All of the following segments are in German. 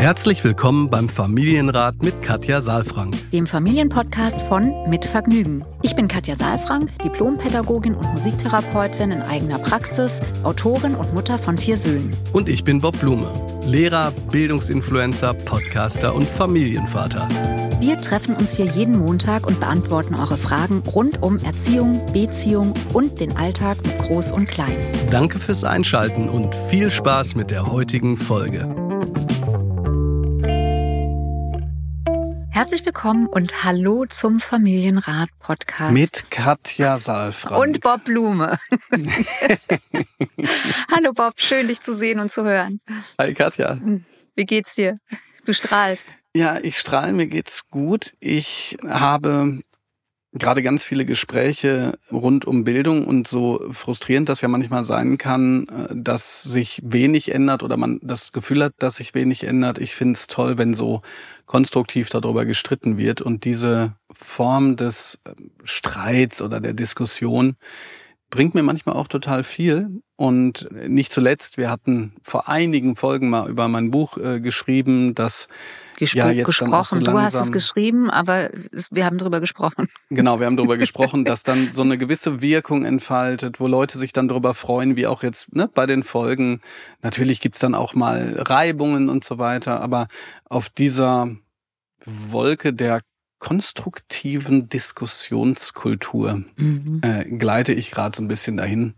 Herzlich willkommen beim Familienrat mit Katja Saalfrank, dem Familienpodcast von Mit Vergnügen. Ich bin Katja Saalfrank, Diplompädagogin und Musiktherapeutin in eigener Praxis, Autorin und Mutter von 4 Söhnen. Und ich bin Bob Blume, Lehrer, Bildungsinfluencer, Podcaster und Familienvater. Wir treffen uns hier jeden Montag und beantworten eure Fragen rund um Erziehung, Beziehung und den Alltag mit Groß und Klein. Danke fürs Einschalten und viel Spaß mit der heutigen Folge. Herzlich willkommen und hallo zum Familienrat-Podcast. Mit Katja Saalfrank. Und Bob Blume. Hallo Bob, schön dich zu sehen und zu hören. Hi Katja. Wie geht's dir? Du strahlst. Ja, ich strahle, mir geht's gut. Ich habe gerade ganz viele Gespräche rund um Bildung und so frustrierend das ja manchmal sein kann, dass sich wenig ändert oder man das Gefühl hat, dass sich wenig ändert. Ich finde es toll, wenn so konstruktiv darüber gestritten wird und diese Form des Streits oder der Diskussion bringt mir manchmal auch total viel. Und nicht zuletzt, wir hatten vor einigen Folgen mal über mein Buch geschrieben, das gesprochen. Du hast es geschrieben, aber wir haben drüber gesprochen. Genau, wir haben drüber gesprochen, dass dann so eine gewisse Wirkung entfaltet, wo Leute sich dann drüber freuen, wie auch jetzt bei den Folgen. Natürlich gibt's dann auch mal Reibungen und so weiter, aber auf dieser Wolke der konstruktiven Diskussionskultur gleite ich gerade so ein bisschen dahin.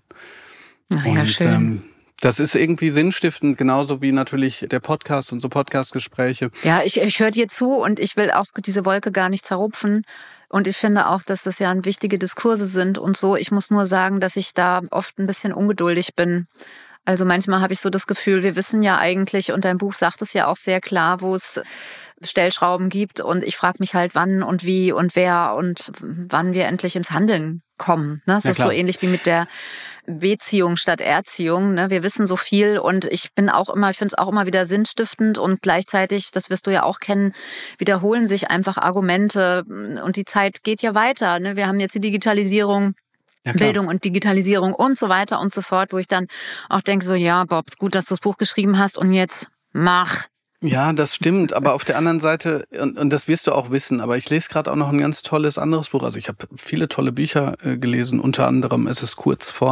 Ja, schön. Das ist irgendwie sinnstiftend, genauso wie natürlich der Podcast und so Podcastgespräche. Ja, ich höre dir zu und ich will auch diese Wolke gar nicht zerrupfen. Und ich finde auch, dass das ja wichtige Diskurse sind und so. Ich muss nur sagen, dass ich da oft ein bisschen ungeduldig bin. Also manchmal habe ich so das Gefühl, wir wissen ja eigentlich, und dein Buch sagt es ja auch sehr klar, wo es Stellschrauben gibt. Und ich frage mich halt, wann und wie und wer und wann wir endlich ins Handeln kommen. Das ist so ähnlich wie mit der Beziehung statt Erziehung. Wir wissen so viel und ich finde es auch immer wieder sinnstiftend und gleichzeitig, das wirst du ja auch kennen, wiederholen sich einfach Argumente und die Zeit geht ja weiter. Wir haben jetzt die Digitalisierung, Bildung und Digitalisierung und so weiter und so fort, wo ich dann auch denke so, ja Bob, gut, dass du das Buch geschrieben hast und jetzt mach. Ja, das stimmt, aber auf der anderen Seite, und das wirst du auch wissen, aber ich lese gerade auch noch ein ganz tolles anderes Buch. Also ich habe viele tolle Bücher gelesen, unter anderem Es ist kurz vor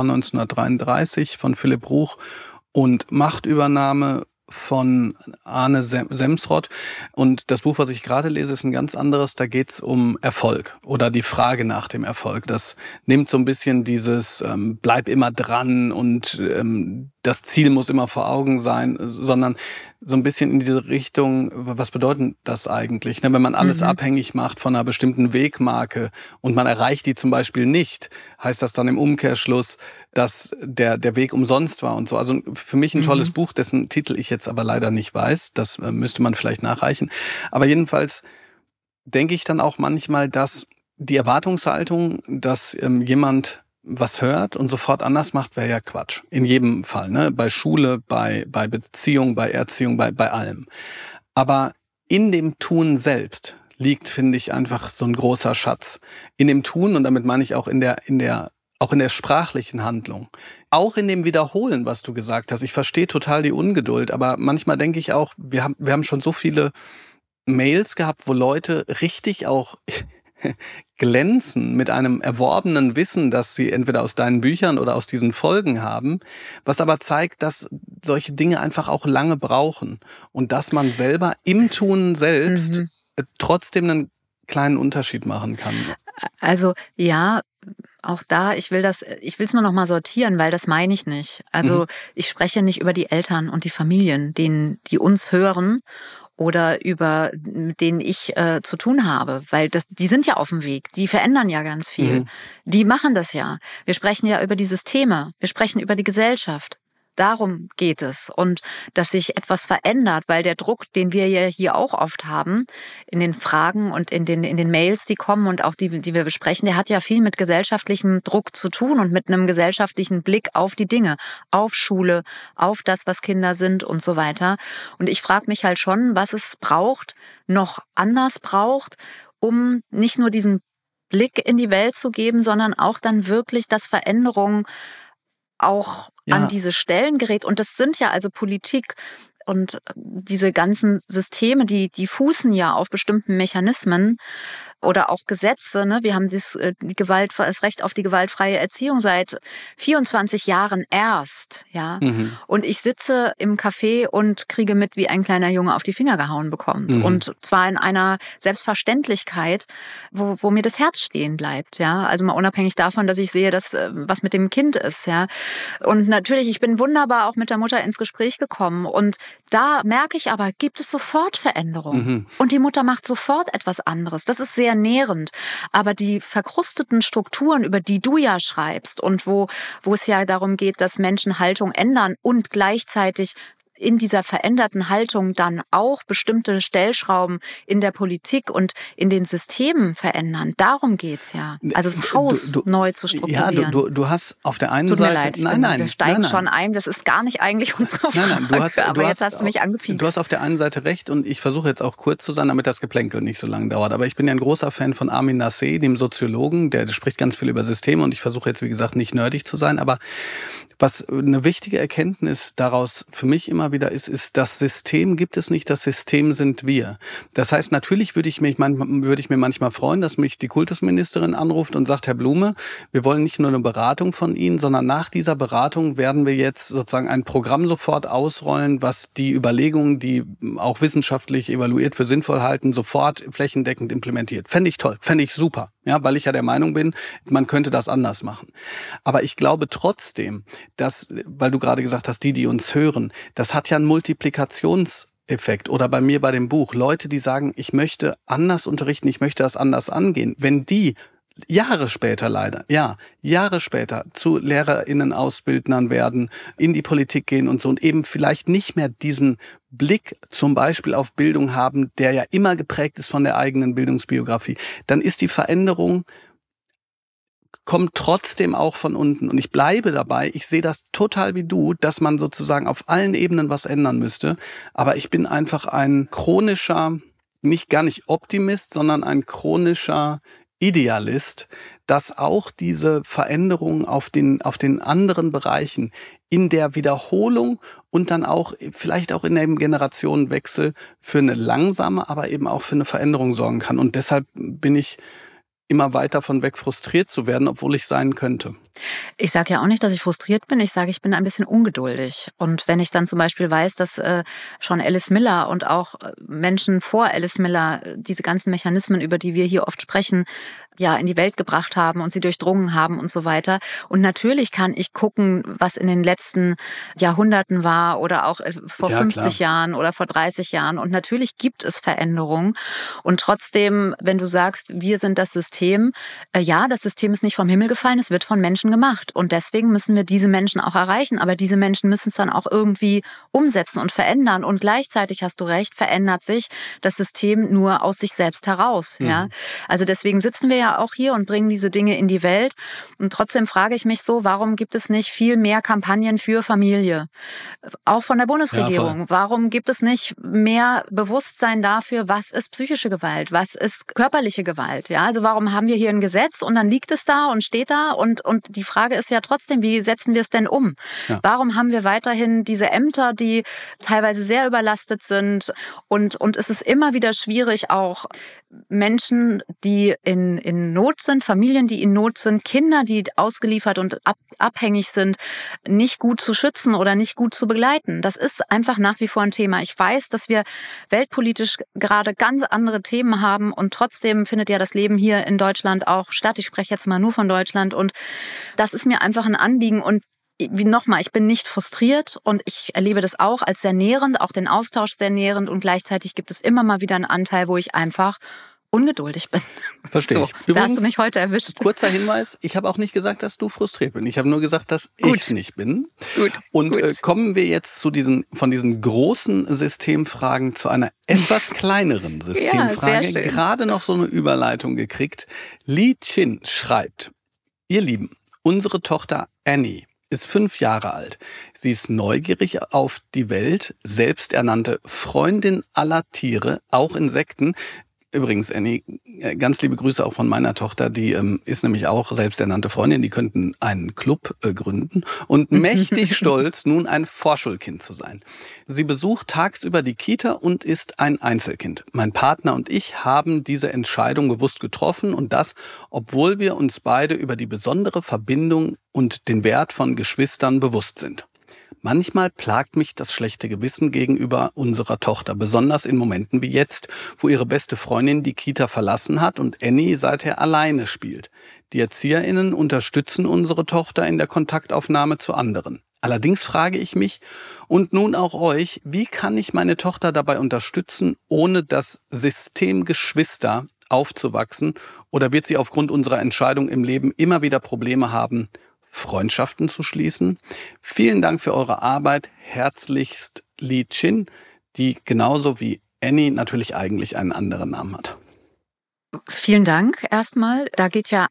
1933 von Philipp Ruch und Machtübernahme von Arne Semsrott. Und das Buch, was ich gerade lese, ist ein ganz anderes. Da geht's um Erfolg oder die Frage nach dem Erfolg. Das nimmt so ein bisschen dieses bleib immer dran und das Ziel muss immer vor Augen sein, sondern so ein bisschen in diese Richtung, was bedeutet das eigentlich? Wenn man alles abhängig macht von einer bestimmten Wegmarke und man erreicht die zum Beispiel nicht, heißt das dann im Umkehrschluss, dass der Weg umsonst war und so. Also für mich ein tolles Buch, dessen Titel ich jetzt aber leider nicht weiß. Das müsste man vielleicht nachreichen. Aber jedenfalls denke ich dann auch manchmal, dass die Erwartungshaltung, dass jemand was hört und sofort anders macht, wäre ja Quatsch. In jedem Fall, Bei Schule, bei Beziehung, bei Erziehung, bei allem. Aber in dem Tun selbst liegt, finde ich, einfach so ein großer Schatz. In dem Tun, und damit meine ich auch in der sprachlichen Handlung. Auch in dem Wiederholen, was du gesagt hast. Ich verstehe total die Ungeduld, aber manchmal denke ich auch, wir haben schon so viele Mails gehabt, wo Leute richtig auch glänzen mit einem erworbenen Wissen, das sie entweder aus deinen Büchern oder aus diesen Folgen haben, was aber zeigt, dass solche Dinge einfach auch lange brauchen und dass man selber im Tun selbst trotzdem einen kleinen Unterschied machen kann. Also ja, auch da, ich will es nur noch mal sortieren, weil das meine ich nicht. Also ich spreche nicht über die Eltern und die Familien, die uns hören oder mit denen ich zu tun habe, weil die sind ja auf dem Weg, die verändern ja ganz viel. Die machen das ja. Wir sprechen ja über die Systeme, wir sprechen über die Gesellschaft. Darum geht es. Und dass sich etwas verändert, weil der Druck, den wir ja hier auch oft haben, in den Fragen und in den Mails, die kommen und auch die wir besprechen, der hat ja viel mit gesellschaftlichem Druck zu tun und mit einem gesellschaftlichen Blick auf die Dinge, auf Schule, auf das, was Kinder sind und so weiter. Und ich frage mich halt schon, was es noch anders braucht, um nicht nur diesen Blick in die Welt zu geben, sondern auch dann wirklich, dass Veränderung auch an diese Stellen gerät. Und das sind ja also Politik, und diese ganzen Systeme, die fußen ja auf bestimmten Mechanismen oder auch Gesetze. Ne? Wir haben das Recht auf die gewaltfreie Erziehung seit 24 Jahren erst. Ja? Mhm. Und ich sitze im Café und kriege mit, wie ein kleiner Junge auf die Finger gehauen bekommt. Mhm. Und zwar in einer Selbstverständlichkeit, wo mir das Herz stehen bleibt. Ja? Also mal unabhängig davon, dass ich sehe, dass was mit dem Kind ist. Ja? Und natürlich, ich bin wunderbar auch mit der Mutter ins Gespräch gekommen. Und da merke ich aber, gibt es sofort Veränderungen. Mhm. Und die Mutter macht sofort etwas anderes. Das ist sehr nährend. Aber die verkrusteten Strukturen, über die du ja schreibst und wo es ja darum geht, dass Menschen Haltung ändern und gleichzeitig in dieser veränderten Haltung dann auch bestimmte Stellschrauben in der Politik und in den Systemen verändern. Darum geht's ja. Also das Haus neu zu strukturieren. Ja, du hast auf der einen Tut Seite... mir leid, wir steigen schon ein. Das ist gar nicht eigentlich unsere Frage. Aber jetzt hast du mich angepiekst. Du hast auf der einen Seite recht und ich versuche jetzt auch kurz zu sein, damit das Geplänkel nicht so lange dauert. Aber ich bin ja ein großer Fan von Amin Nasseh, dem Soziologen. Der spricht ganz viel über Systeme und ich versuche jetzt, wie gesagt, nicht nerdig zu sein. Aber was eine wichtige Erkenntnis daraus für mich immer wieder ist, das System gibt es nicht, das System sind wir. Das heißt, natürlich würde ich mir manchmal freuen, dass mich die Kultusministerin anruft und sagt, Herr Blume, wir wollen nicht nur eine Beratung von Ihnen, sondern nach dieser Beratung werden wir jetzt sozusagen ein Programm sofort ausrollen, was die Überlegungen, die auch wissenschaftlich evaluiert für sinnvoll halten, sofort flächendeckend implementiert. Fände ich toll, fände ich super. Ja, weil ich ja der Meinung bin, man könnte das anders machen. Aber ich glaube trotzdem, dass, weil du gerade gesagt hast, die uns hören, das hat ja einen Multiplikationseffekt. Oder bei mir bei dem Buch, Leute, die sagen, ich möchte anders unterrichten, ich möchte das anders angehen. Wenn die Jahre später zu LehrerInnen, Ausbildnern werden, in die Politik gehen und so und eben vielleicht nicht mehr diesen Blick zum Beispiel auf Bildung haben, der ja immer geprägt ist von der eigenen Bildungsbiografie, dann ist die Veränderung kommt trotzdem auch von unten. Und ich bleibe dabei, ich sehe das total wie du, dass man sozusagen auf allen Ebenen was ändern müsste. Aber ich bin einfach ein chronischer, gar nicht Optimist, sondern ein chronischer Idealist, dass auch diese Veränderungen auf den anderen Bereichen in der Wiederholung und dann auch vielleicht auch in dem Generationenwechsel für eine langsame, aber eben auch für eine Veränderung sorgen kann. Und deshalb bin ich immer weit davon weg, frustriert zu werden, obwohl ich sein könnte. Ich sage ja auch nicht, dass ich frustriert bin. Ich sage, ich bin ein bisschen ungeduldig. Und wenn ich dann zum Beispiel weiß, dass schon Alice Miller und auch Menschen vor Alice Miller diese ganzen Mechanismen, über die wir hier oft sprechen, ja in die Welt gebracht haben und sie durchdrungen haben und so weiter. Und natürlich kann ich gucken, was in den letzten Jahrhunderten war oder auch vor 50 Jahren oder vor 30 Jahren. Und natürlich gibt es Veränderungen. Und trotzdem, wenn du sagst, wir sind das System, das System ist nicht vom Himmel gefallen, es wird von Menschen gemacht. Und deswegen müssen wir diese Menschen auch erreichen. Aber diese Menschen müssen es dann auch irgendwie umsetzen und verändern. Und gleichzeitig, hast du recht, verändert sich das System nur aus sich selbst heraus. Mhm. Ja? Also deswegen sitzen wir ja auch hier und bringen diese Dinge in die Welt. Und trotzdem frage ich mich so, warum gibt es nicht viel mehr Kampagnen für Familie? Auch von der Bundesregierung. Ja, warum gibt es nicht mehr Bewusstsein dafür, was ist psychische Gewalt? Was ist körperliche Gewalt? Ja, also warum haben wir hier ein Gesetz und dann liegt es da und steht da und die Frage ist ja trotzdem, wie setzen wir es denn um? Ja. Warum haben wir weiterhin diese Ämter, die teilweise sehr überlastet sind und es ist immer wieder schwierig, auch Menschen, die in Not sind, Familien, die in Not sind, Kinder, die ausgeliefert und abhängig sind, nicht gut zu schützen oder nicht gut zu begleiten. Das ist einfach nach wie vor ein Thema. Ich weiß, dass wir weltpolitisch gerade ganz andere Themen haben und trotzdem findet ja das Leben hier in Deutschland auch statt. Ich spreche jetzt mal nur von Deutschland und das ist mir einfach ein Anliegen und nochmal, ich bin nicht frustriert und ich erlebe das auch als sehr nährend, auch den Austausch sehr nährend und gleichzeitig gibt es immer mal wieder einen Anteil, wo ich einfach ungeduldig bin. Verstehe ich. Übrigens, da hast du mich heute erwischt. Kurzer Hinweis, ich habe auch nicht gesagt, dass du frustriert bist. Ich habe nur gesagt, dass ich nicht bin. Gut. Und kommen wir jetzt von diesen großen Systemfragen zu einer etwas kleineren Systemfrage. Ja, gerade noch so eine Überleitung gekriegt. Li Chin schreibt, ihr Lieben, unsere Tochter Annie ist 5 Jahre alt. Sie ist neugierig auf die Welt, selbsternannte Freundin aller Tiere, auch Insekten. Übrigens, Annie, ganz liebe Grüße auch von meiner Tochter, die ist nämlich auch selbsternannte Freundin, die könnten einen Club gründen und mächtig stolz, nun ein Vorschulkind zu sein. Sie besucht tagsüber die Kita und ist ein Einzelkind. Mein Partner und ich haben diese Entscheidung bewusst getroffen und das, obwohl wir uns beide über die besondere Verbindung und den Wert von Geschwistern bewusst sind. Manchmal plagt mich das schlechte Gewissen gegenüber unserer Tochter, besonders in Momenten wie jetzt, wo ihre beste Freundin die Kita verlassen hat und Annie seither alleine spielt. Die ErzieherInnen unterstützen unsere Tochter in der Kontaktaufnahme zu anderen. Allerdings frage ich mich und nun auch euch, wie kann ich meine Tochter dabei unterstützen, ohne das System Geschwister aufzuwachsen, oder wird sie aufgrund unserer Entscheidung im Leben immer wieder Probleme haben, Freundschaften zu schließen? Vielen Dank für eure Arbeit. Herzlichst Li Chin, die genauso wie Annie natürlich eigentlich einen anderen Namen hat. Vielen Dank erstmal. Da geht ja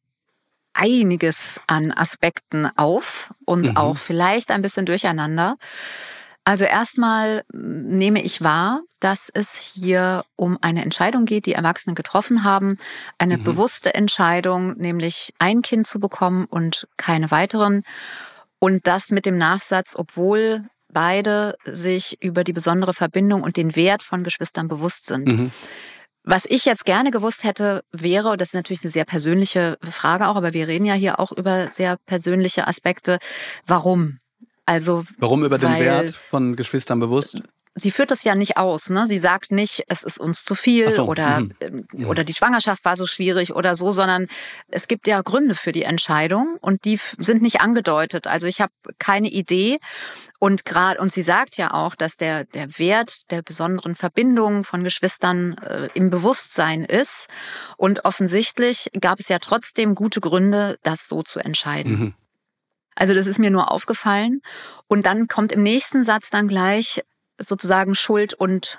einiges an Aspekten auf und auch vielleicht ein bisschen durcheinander. Also erstmal nehme ich wahr, dass es hier um eine Entscheidung geht, die Erwachsene getroffen haben. Eine bewusste Entscheidung, nämlich ein Kind zu bekommen und keine weiteren. Und das mit dem Nachsatz, obwohl beide sich über die besondere Verbindung und den Wert von Geschwistern bewusst sind. Was ich jetzt gerne gewusst hätte, wäre, und das ist natürlich eine sehr persönliche Frage auch, aber wir reden ja hier auch über sehr persönliche Aspekte, warum? Also, warum über den Wert von Geschwistern bewusst? Sie führt das ja nicht aus, ne? Sie sagt nicht, es ist uns zu viel oder die Schwangerschaft war so schwierig oder so, sondern es gibt ja Gründe für die Entscheidung und die sind nicht angedeutet. Also ich habe keine Idee und sie sagt ja auch, dass der Wert der besonderen Verbindung von Geschwistern im Bewusstsein ist und offensichtlich gab es ja trotzdem gute Gründe, das so zu entscheiden. Also das ist mir nur aufgefallen und dann kommt im nächsten Satz dann gleich sozusagen Schuld und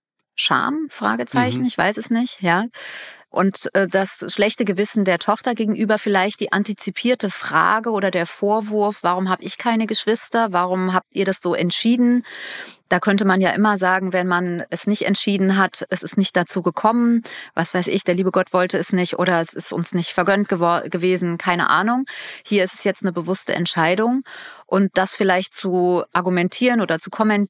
Scham, Fragezeichen, ich weiß es nicht, ja. Und das schlechte Gewissen der Tochter gegenüber, vielleicht die antizipierte Frage oder der Vorwurf, warum habe ich keine Geschwister, warum habt ihr das so entschieden? Da könnte man ja immer sagen, wenn man es nicht entschieden hat, es ist nicht dazu gekommen, was weiß ich, der liebe Gott wollte es nicht oder es ist uns nicht vergönnt gewesen, keine Ahnung. Hier ist es jetzt eine bewusste Entscheidung und das vielleicht zu argumentieren oder zu kommentieren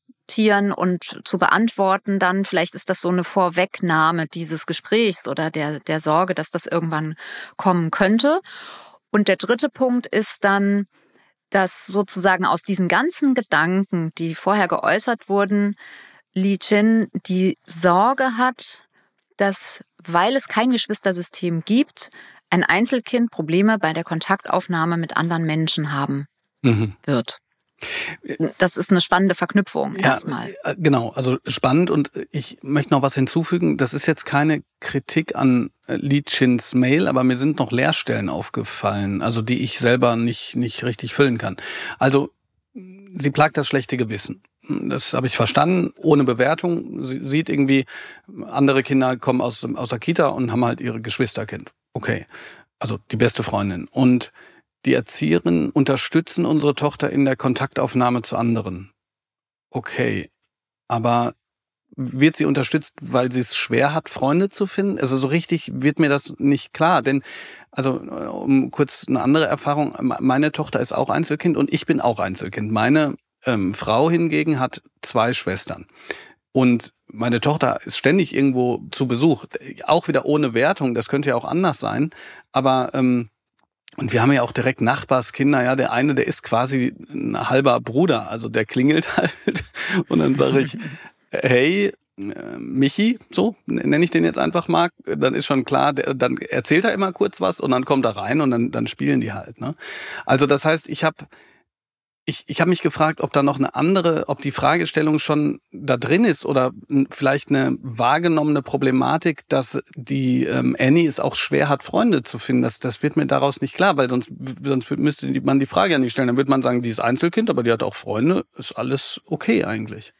und zu beantworten, dann vielleicht ist das so eine Vorwegnahme dieses Gesprächs oder der Sorge, dass das irgendwann kommen könnte. Und der dritte Punkt ist dann, dass sozusagen aus diesen ganzen Gedanken, die vorher geäußert wurden, Li Chin die Sorge hat, dass, weil es kein Geschwistersystem gibt, ein Einzelkind Probleme bei der Kontaktaufnahme mit anderen Menschen haben wird. Das ist eine spannende Verknüpfung erstmal. Genau, also spannend und ich möchte noch was hinzufügen. Das ist jetzt keine Kritik an Li Chins Mail, aber mir sind noch Leerstellen aufgefallen, also die ich selber nicht richtig füllen kann. Also sie plagt das schlechte Gewissen. Das habe ich verstanden, ohne Bewertung. Sie sieht irgendwie, andere Kinder kommen aus der Kita und haben halt ihre Geschwisterkind. Okay, also die beste Freundin. Und die Erzieherinnen unterstützen unsere Tochter in der Kontaktaufnahme zu anderen. Okay, aber wird sie unterstützt, weil sie es schwer hat, Freunde zu finden? Also so richtig wird mir das nicht klar, denn, also um kurz eine andere Erfahrung, meine Tochter ist auch Einzelkind und ich bin auch Einzelkind. Meine Frau hingegen hat 2 Schwestern. Und meine Tochter ist ständig irgendwo zu Besuch, auch wieder ohne Wertung, das könnte ja auch anders sein, aber und wir haben ja auch direkt Nachbarskinder, ja, der eine, der ist quasi ein halber Bruder, also der klingelt halt und dann sage ich, hey, Michi, so nenne ich den jetzt einfach mal, dann ist schon klar, dann erzählt er immer kurz was und dann kommt er rein und dann spielen die halt, ne? Also das heißt, ich habe mich gefragt, ob da noch ob die Fragestellung schon da drin ist oder vielleicht eine wahrgenommene Problematik, dass die Annie es auch schwer hat, Freunde zu finden. Das wird mir daraus nicht klar, weil sonst müsste man die Frage ja nicht stellen. Dann würde man sagen, die ist Einzelkind, aber die hat auch Freunde. Ist alles okay eigentlich.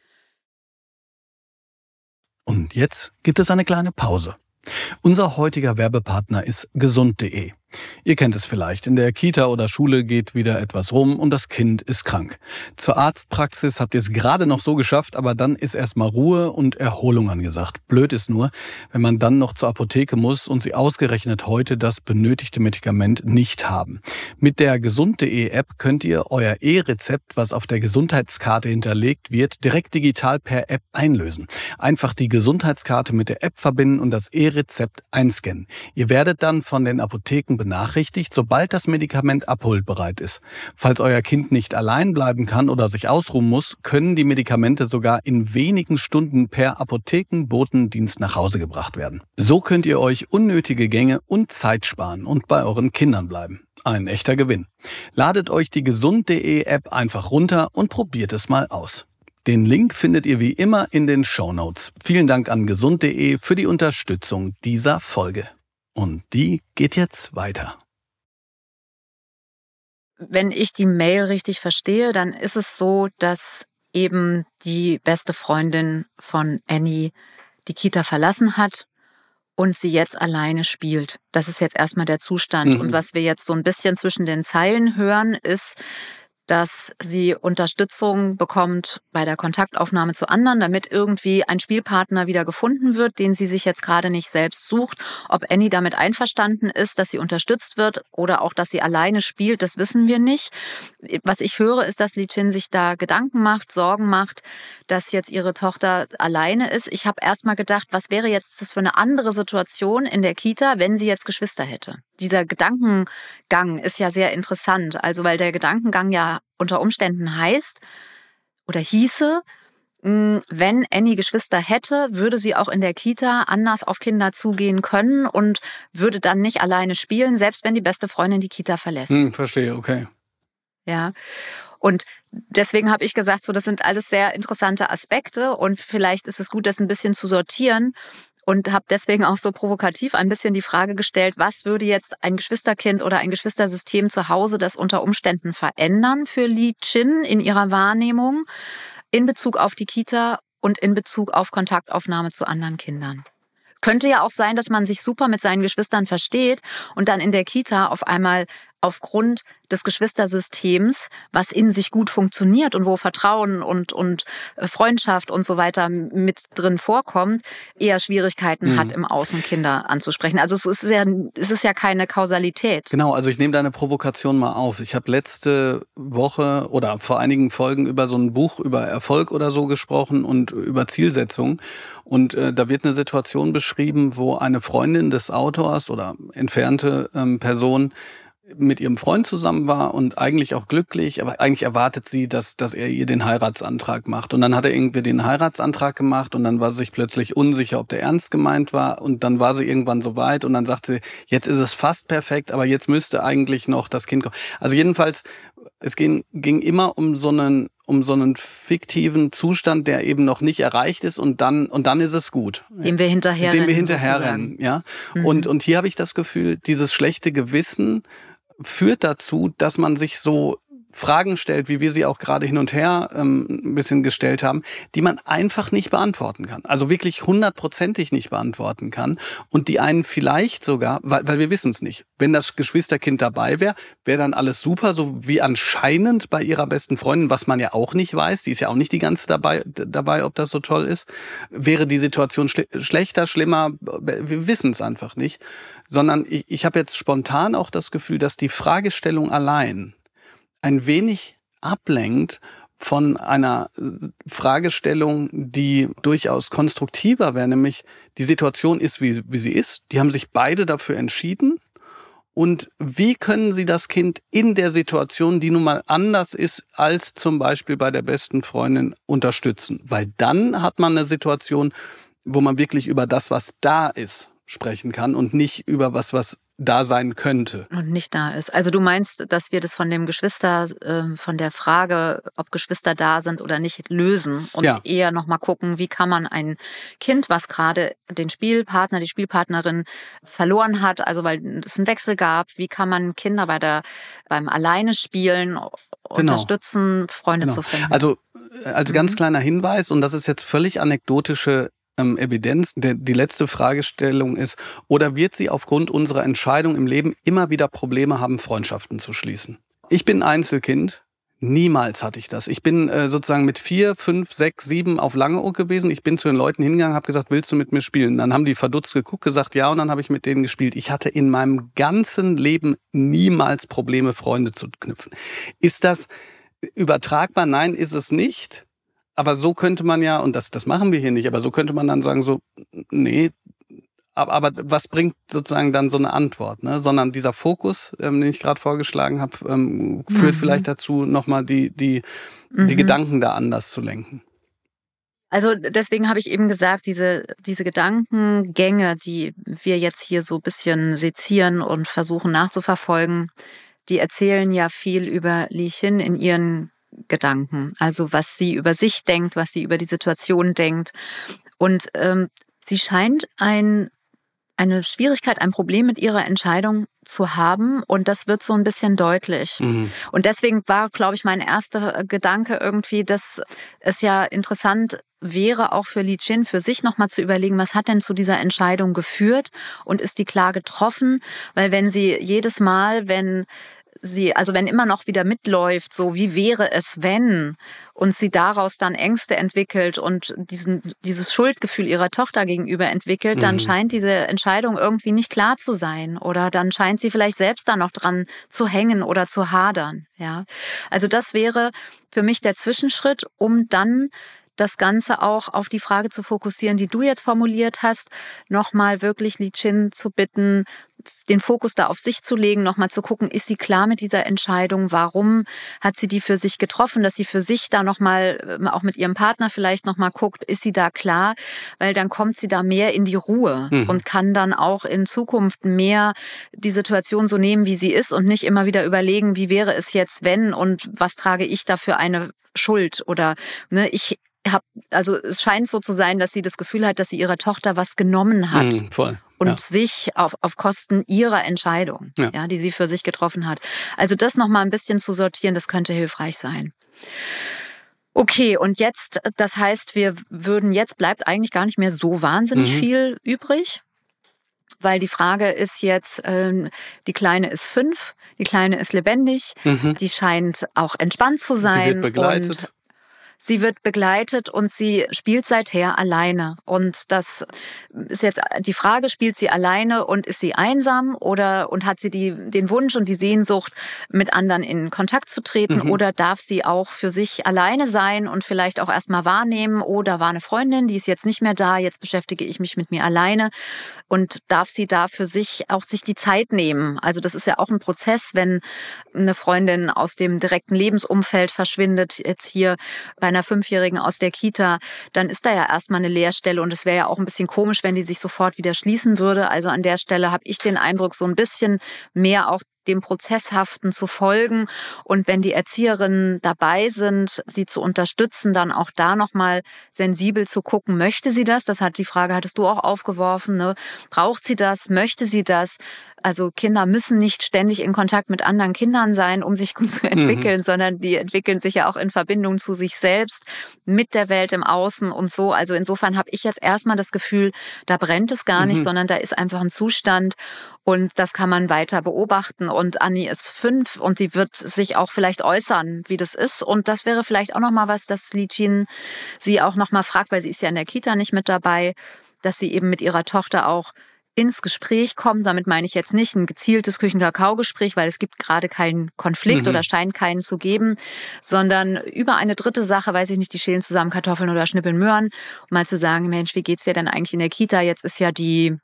Und jetzt gibt es eine kleine Pause. Unser heutiger Werbepartner ist gesund.de. Ihr kennt es vielleicht. In der Kita oder Schule geht wieder etwas rum und das Kind ist krank. Zur Arztpraxis habt ihr es gerade noch so geschafft, aber dann ist erstmal Ruhe und Erholung angesagt. Blöd ist nur, wenn man dann noch zur Apotheke muss und sie ausgerechnet heute das benötigte Medikament nicht haben. Mit der gesund.de App könnt ihr euer E-Rezept, was auf der Gesundheitskarte hinterlegt wird, direkt digital per App einlösen. Einfach die Gesundheitskarte mit der App verbinden und das E-Rezept einscannen. Ihr werdet dann von den Apotheken benachrichtigt, sobald das Medikament abholbereit ist. Falls euer Kind nicht allein bleiben kann oder sich ausruhen muss, können die Medikamente sogar in wenigen Stunden per Apothekenbotendienst nach Hause gebracht werden. So könnt ihr euch unnötige Gänge und Zeit sparen und bei euren Kindern bleiben. Ein echter Gewinn. Ladet euch die gesund.de App einfach runter und probiert es mal aus. Den Link findet ihr wie immer in den Shownotes. Vielen Dank an gesund.de für die Unterstützung dieser Folge. Und die geht jetzt weiter. Wenn ich die Mail richtig verstehe, dann ist es so, dass eben die beste Freundin von Annie die Kita verlassen hat und sie jetzt alleine spielt. Das ist jetzt erstmal der Zustand. Und was wir jetzt so ein bisschen zwischen den Zeilen hören, ist, dass sie Unterstützung bekommt bei der Kontaktaufnahme zu anderen, damit irgendwie ein Spielpartner wieder gefunden wird, den sie sich jetzt gerade nicht selbst sucht. Ob Annie damit einverstanden ist, dass sie unterstützt wird oder auch, dass sie alleine spielt, das wissen wir nicht. Was ich höre, ist, dass Li Chin sich da Gedanken macht, Sorgen macht, dass jetzt ihre Tochter alleine ist. Ich habe erst mal gedacht, was wäre jetzt das für eine andere Situation in der Kita, wenn sie jetzt Geschwister hätte? Dieser Gedankengang ist ja sehr interessant, also weil der Gedankengang ja unter Umständen heißt oder hieße, wenn Annie Geschwister hätte, würde sie auch in der Kita anders auf Kinder zugehen können und würde dann nicht alleine spielen, selbst wenn die beste Freundin die Kita verlässt. Verstehe, okay. Ja, und deswegen habe ich gesagt, so das sind alles sehr interessante Aspekte und vielleicht ist es gut, das ein bisschen zu sortieren. Und habe deswegen auch so provokativ ein bisschen die Frage gestellt, was würde jetzt ein Geschwisterkind oder ein Geschwistersystem zu Hause das unter Umständen verändern für Li Chin in ihrer Wahrnehmung in Bezug auf die Kita und in Bezug auf Kontaktaufnahme zu anderen Kindern. Könnte ja auch sein, dass man sich super mit seinen Geschwistern versteht und dann in der Kita auf einmal aufgrund des Geschwistersystems, was in sich gut funktioniert und wo Vertrauen und Freundschaft und so weiter mit drin vorkommt, eher Schwierigkeiten hat, im Außen Kinder anzusprechen. Also es ist ja keine Kausalität. Genau, also ich nehme deine Provokation mal auf. Ich habe letzte Woche oder vor einigen Folgen über so ein Buch über Erfolg oder so gesprochen und über Zielsetzung. Und da wird eine Situation beschrieben, wo eine Freundin des Autors oder entfernte Person mit ihrem Freund zusammen war und eigentlich auch glücklich, aber eigentlich erwartet sie, dass er ihr den Heiratsantrag macht. Und dann hat er irgendwie den Heiratsantrag gemacht und dann war sie sich plötzlich unsicher, ob der ernst gemeint war. Und dann war sie irgendwann so weit und dann sagt sie, jetzt ist es fast perfekt, aber jetzt müsste eigentlich noch das Kind kommen. Also jedenfalls, es ging immer um so einen fiktiven Zustand, der eben noch nicht erreicht ist und dann ist es gut. Dem wir hinterherrennen, ja. Und hier habe ich das Gefühl, dieses schlechte Gewissen führt dazu, dass man sich so Fragen stellt, wie wir sie auch gerade hin und her ein bisschen gestellt haben, die man einfach nicht beantworten kann. Also wirklich 100%ig nicht beantworten kann. Und die einen vielleicht sogar, weil wir wissen es nicht. Wenn das Geschwisterkind dabei wäre dann alles super, so wie anscheinend bei ihrer besten Freundin, was man ja auch nicht weiß. Die ist ja auch nicht die ganze dabei, ob das so toll ist. Wäre die Situation schlechter, schlimmer? Wir wissen es einfach nicht. Sondern ich habe jetzt spontan auch das Gefühl, dass die Fragestellung allein ein wenig ablenkt von einer Fragestellung, die durchaus konstruktiver wäre, nämlich die Situation ist, wie sie ist. Die haben sich beide dafür entschieden. Und wie können sie das Kind in der Situation, die nun mal anders ist als zum Beispiel bei der besten Freundin, unterstützen? Weil dann hat man eine Situation, wo man wirklich über das, was da ist, sprechen kann und nicht über was da sein könnte. Und nicht da ist. Also du meinst, dass wir das von dem von der Frage, ob Geschwister da sind oder nicht, lösen und eher nochmal gucken, wie kann man ein Kind, was gerade den Spielpartner, die Spielpartnerin verloren hat, also weil es einen Wechsel gab, wie kann man Kinder beim Alleine spielen unterstützen, Freunde zu finden? Also als ganz kleiner Hinweis, und das ist jetzt völlig anekdotische Evidenz. Die letzte Fragestellung ist, oder wird sie aufgrund unserer Entscheidung im Leben immer wieder Probleme haben, Freundschaften zu schließen? Ich bin Einzelkind. Niemals hatte ich das. Ich bin sozusagen mit 4, 5, 6, 7 auf Langeoog gewesen. Ich bin zu den Leuten hingegangen, habe gesagt, willst du mit mir spielen? Dann haben die verdutzt geguckt, gesagt ja, und dann habe ich mit denen gespielt. Ich hatte in meinem ganzen Leben niemals Probleme, Freunde zu knüpfen. Ist das übertragbar? Nein, ist es nicht. Aber so könnte man ja, und das machen wir hier nicht, aber so könnte man dann sagen so, nee, aber was bringt sozusagen dann so eine Antwort, ne? Sondern dieser Fokus, den ich gerade vorgeschlagen habe, führt vielleicht dazu, nochmal die Gedanken da anders zu lenken. Also deswegen habe ich eben gesagt, diese Gedankengänge, die wir jetzt hier so ein bisschen sezieren und versuchen nachzuverfolgen, die erzählen ja viel über Li Xin in ihren Gedanken. Also was sie über sich denkt, was sie über die Situation denkt. Und sie scheint eine Schwierigkeit, ein Problem mit ihrer Entscheidung zu haben, und das wird so ein bisschen deutlich. Und deswegen war, glaube ich, mein erster Gedanke irgendwie, dass es ja interessant wäre, auch für Li Xin, für sich nochmal zu überlegen, was hat denn zu dieser Entscheidung geführt und ist die klar getroffen? Weil wenn sie jedes Mal, wenn immer noch wieder mitläuft, so wie wäre es, wenn, und sie daraus dann Ängste entwickelt und dieses Schuldgefühl ihrer Tochter gegenüber entwickelt, dann scheint diese Entscheidung irgendwie nicht klar zu sein, oder dann scheint sie vielleicht selbst da noch dran zu hängen oder zu hadern. Ja, also das wäre für mich der Zwischenschritt, um dann das Ganze auch auf die Frage zu fokussieren, die du jetzt formuliert hast, nochmal wirklich Li Xin zu bitten, den Fokus da auf sich zu legen, nochmal zu gucken, ist sie klar mit dieser Entscheidung? Warum hat sie die für sich getroffen? Dass sie für sich da nochmal, auch mit ihrem Partner vielleicht nochmal guckt, ist sie da klar? Weil dann kommt sie da mehr in die Ruhe und kann dann auch in Zukunft mehr die Situation so nehmen, wie sie ist, und nicht immer wieder überlegen, wie wäre es jetzt, wenn, und was trage ich da für eine Schuld? Oder also es scheint so zu sein, dass sie das Gefühl hat, dass sie ihrer Tochter was genommen hat. Voll. Und sich auf Kosten ihrer Entscheidung, die sie für sich getroffen hat. Also das nochmal ein bisschen zu sortieren, das könnte hilfreich sein. Okay, und jetzt, das heißt, bleibt eigentlich gar nicht mehr so wahnsinnig viel übrig. Weil die Frage ist jetzt, die Kleine ist 5, die Kleine ist lebendig, die scheint auch entspannt zu sein. Sie wird begleitet. Sie wird begleitet und sie spielt seither alleine. Und das ist jetzt die Frage, spielt sie alleine und ist sie einsam und hat sie den Wunsch und die Sehnsucht, mit anderen in Kontakt zu treten, oder darf sie auch für sich alleine sein und vielleicht auch erstmal wahrnehmen, oh, da war eine Freundin, die ist jetzt nicht mehr da, jetzt beschäftige ich mich mit mir alleine, und darf sie da für sich auch sich die Zeit nehmen. Also das ist ja auch ein Prozess, wenn eine Freundin aus dem direkten Lebensumfeld verschwindet, jetzt hier bei einer 5-Jährigen aus der Kita, dann ist da ja erstmal eine Leerstelle, und es wäre ja auch ein bisschen komisch, wenn die sich sofort wieder schließen würde. Also an der Stelle habe ich den Eindruck, so ein bisschen mehr auch dem Prozesshaften zu folgen, und wenn die Erzieherinnen dabei sind, sie zu unterstützen, dann auch da nochmal sensibel zu gucken, möchte sie das? Die Frage hattest du auch aufgeworfen, ne? Braucht sie das? Möchte sie das? Also Kinder müssen nicht ständig in Kontakt mit anderen Kindern sein, um sich gut zu entwickeln, sondern die entwickeln sich ja auch in Verbindung zu sich selbst, mit der Welt im Außen und so. Also insofern habe ich jetzt erstmal das Gefühl, da brennt es gar nicht, sondern da ist einfach ein Zustand, und das kann man weiter beobachten. Und Anni ist 5 und sie wird sich auch vielleicht äußern, wie das ist. Und das wäre vielleicht auch nochmal was, dass Li Xin sie auch nochmal fragt, weil sie ist ja in der Kita nicht mit dabei, dass sie eben mit ihrer Tochter auch ins Gespräch kommen. Damit meine ich jetzt nicht ein gezieltes Küchen-Kakao-Gespräch, weil es gibt gerade keinen Konflikt oder scheint keinen zu geben, sondern über eine dritte Sache, weiß ich nicht, die schälen zusammen Kartoffeln oder schnippeln Möhren, um mal zu sagen, Mensch, wie geht's dir denn eigentlich in der Kita? Jetzt ist ja die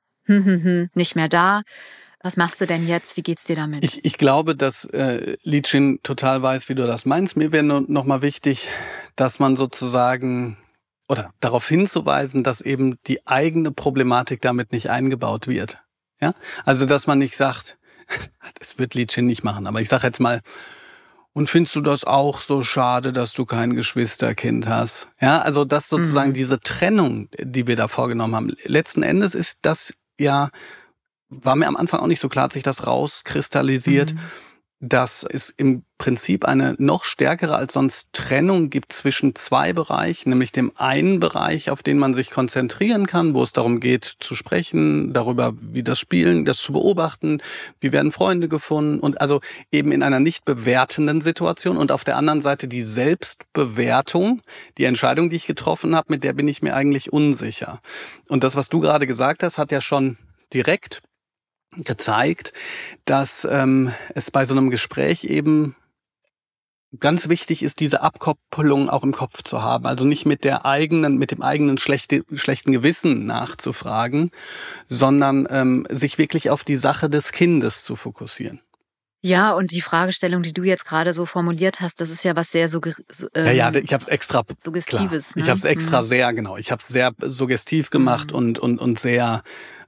nicht mehr da. Was machst du denn jetzt? Wie geht's dir damit? Ich glaube, dass Li Xin total weiß, wie du das meinst. Mir wäre nur noch mal wichtig, dass man sozusagen, oder darauf hinzuweisen, dass eben die eigene Problematik damit nicht eingebaut wird. Ja? Also, dass man nicht sagt, das wird Li Xin nicht machen, aber ich sage jetzt mal, und findest du das auch so schade, dass du kein Geschwisterkind hast? Ja, also das sozusagen diese Trennung, die wir da vorgenommen haben. Letzten Endes ist das ja, war mir am Anfang auch nicht so klar, hat sich das rauskristallisiert, dass es im Prinzip eine noch stärkere als sonst Trennung gibt zwischen zwei Bereichen, nämlich dem einen Bereich, auf den man sich konzentrieren kann, wo es darum geht zu sprechen, darüber, wie das Spielen, das zu beobachten, wie werden Freunde gefunden und also eben in einer nicht bewertenden Situation, und auf der anderen Seite die Selbstbewertung, die Entscheidung, die ich getroffen habe, mit der bin ich mir eigentlich unsicher. Und das, was du gerade gesagt hast, hat ja schon direkt gezeigt, dass es bei so einem Gespräch eben ganz wichtig ist, diese Abkoppelung auch im Kopf zu haben. Also nicht mit dem eigenen schlechten Gewissen nachzufragen, sondern sich wirklich auf die Sache des Kindes zu fokussieren. Ja, und die Fragestellung, die du jetzt gerade so formuliert hast, das ist ja was sehr ich habe es extra Suggestives. Ne? Ich habe es extra ich habe es sehr suggestiv gemacht und sehr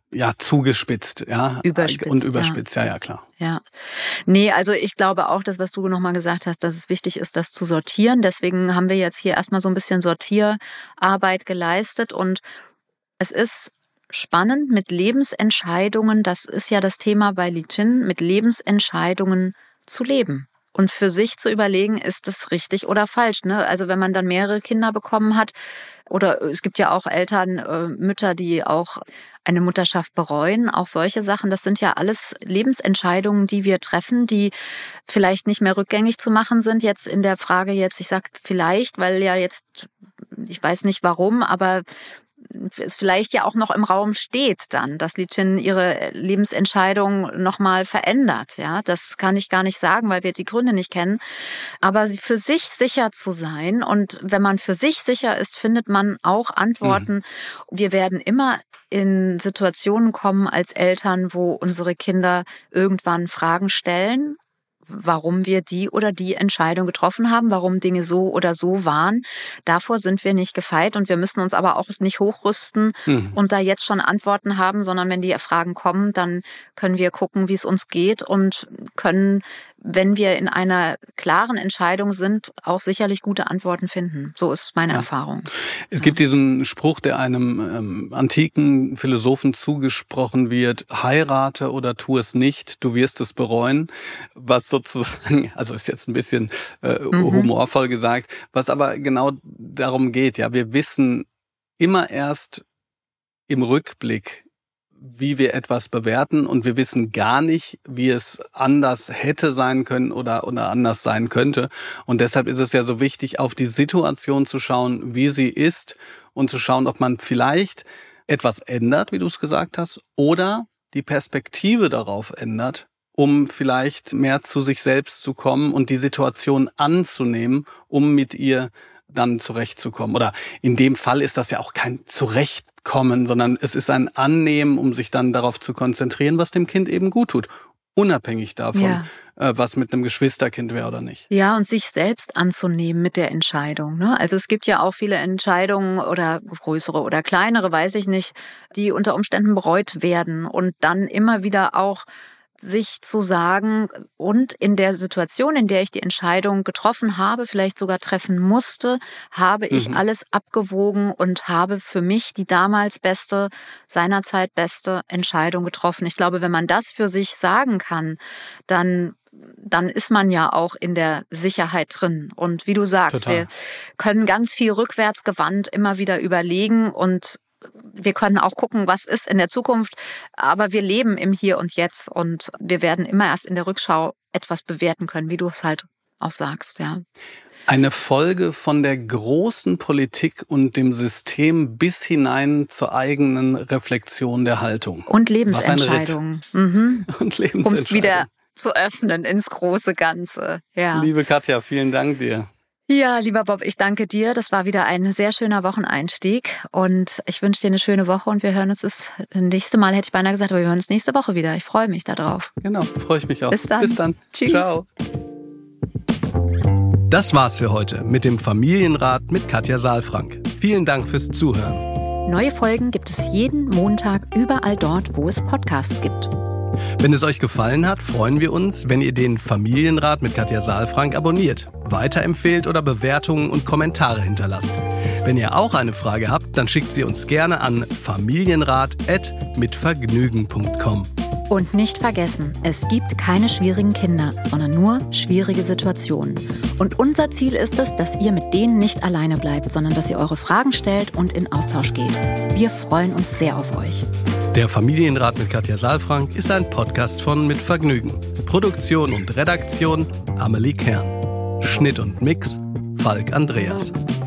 zugespitzt, überspitzt, ja, klar. Ja. Nee, also ich glaube auch, das, was du nochmal gesagt hast, dass es wichtig ist, das zu sortieren. Deswegen haben wir jetzt hier erstmal so ein bisschen Sortierarbeit geleistet, und es ist spannend mit Lebensentscheidungen, das ist ja das Thema bei Li Jin, mit Lebensentscheidungen zu leben. Und für sich zu überlegen, ist das richtig oder falsch, ne? Also wenn man dann mehrere Kinder bekommen hat, oder es gibt ja auch Eltern, Mütter, die auch eine Mutterschaft bereuen, auch solche Sachen, das sind ja alles Lebensentscheidungen, die wir treffen, die vielleicht nicht mehr rückgängig zu machen sind. Jetzt in der Frage ich sage vielleicht, weil ja jetzt, ich weiß nicht warum, aber es vielleicht ja auch noch im Raum steht dann, dass Li Jin ihre Lebensentscheidung nochmal verändert. Ja, das kann ich gar nicht sagen, weil wir die Gründe nicht kennen. Aber für sich sicher zu sein, und wenn man für sich sicher ist, findet man auch Antworten. Wir werden immer in Situationen kommen als Eltern, wo unsere Kinder irgendwann Fragen stellen, warum wir die oder die Entscheidung getroffen haben, warum Dinge so oder so waren. Davor sind wir nicht gefeit, und wir müssen uns aber auch nicht hochrüsten und da jetzt schon Antworten haben, sondern wenn die Fragen kommen, dann können wir gucken, wie es uns geht, und können, wenn wir in einer klaren Entscheidung sind, auch sicherlich gute Antworten finden. So ist meine Erfahrung. Es gibt diesen Spruch, der einem antiken Philosophen zugesprochen wird: Heirate oder tu es nicht, du wirst es bereuen. Was sozusagen, also ist jetzt ein bisschen humorvoll gesagt, was aber genau darum geht. Ja, wir wissen immer erst im Rückblick, wie wir etwas bewerten, und wir wissen gar nicht, wie es anders hätte sein können oder anders sein könnte. Und deshalb ist es ja so wichtig, auf die Situation zu schauen, wie sie ist, und zu schauen, ob man vielleicht etwas ändert, wie du es gesagt hast, oder die Perspektive darauf ändert, um vielleicht mehr zu sich selbst zu kommen und die Situation anzunehmen, um mit ihr dann zurechtzukommen. Oder in dem Fall ist das ja auch kein Zurechtkommen, sondern es ist ein Annehmen, um sich dann darauf zu konzentrieren, was dem Kind eben gut tut. Unabhängig davon, was mit einem Geschwisterkind wäre oder nicht. Ja, und sich selbst anzunehmen mit der Entscheidung, ne? Also es gibt ja auch viele Entscheidungen, oder größere oder kleinere, weiß ich nicht, die unter Umständen bereut werden, und dann immer wieder auch sich zu sagen, und in der Situation, in der ich die Entscheidung getroffen habe, vielleicht sogar treffen musste, habe ich alles abgewogen und habe für mich die damals seinerzeit beste Entscheidung getroffen. Ich glaube, wenn man das für sich sagen kann, dann ist man ja auch in der Sicherheit drin. Und wie du sagst, wir können ganz viel rückwärtsgewandt immer wieder überlegen, und wir können auch gucken, was ist in der Zukunft, aber wir leben im Hier und Jetzt, und wir werden immer erst in der Rückschau etwas bewerten können, wie du es halt auch sagst, ja. Eine Folge von der großen Politik und dem System bis hinein zur eigenen Reflexion der Haltung. Und Lebensentscheidungen. Und Lebensentscheidungen. Um es wieder zu öffnen ins große Ganze. Ja. Liebe Katja, vielen Dank dir. Ja, lieber Bob, ich danke dir. Das war wieder ein sehr schöner Wocheneinstieg, und ich wünsche dir eine schöne Woche, und wir hören uns das nächste Mal, hätte ich beinahe gesagt, aber wir hören uns nächste Woche wieder. Ich freue mich darauf. Genau, freue ich mich auch. Bis dann. Tschüss. Ciao. Das war's für heute mit dem Familienrat mit Katja Saalfrank. Vielen Dank fürs Zuhören. Neue Folgen gibt es jeden Montag überall dort, wo es Podcasts gibt. Wenn es euch gefallen hat, freuen wir uns, wenn ihr den Familienrat mit Katja Saalfrank abonniert, weiterempfehlt oder Bewertungen und Kommentare hinterlasst. Wenn ihr auch eine Frage habt, dann schickt sie uns gerne an familienrat@mitvergnügen.com. Und nicht vergessen, es gibt keine schwierigen Kinder, sondern nur schwierige Situationen. Und unser Ziel ist es, dass ihr mit denen nicht alleine bleibt, sondern dass ihr eure Fragen stellt und in Austausch geht. Wir freuen uns sehr auf euch. Der Familienrat mit Katja Saalfrank ist ein Podcast von Mit Vergnügen. Produktion und Redaktion Amelie Kern. Schnitt und Mix Falk Andreas.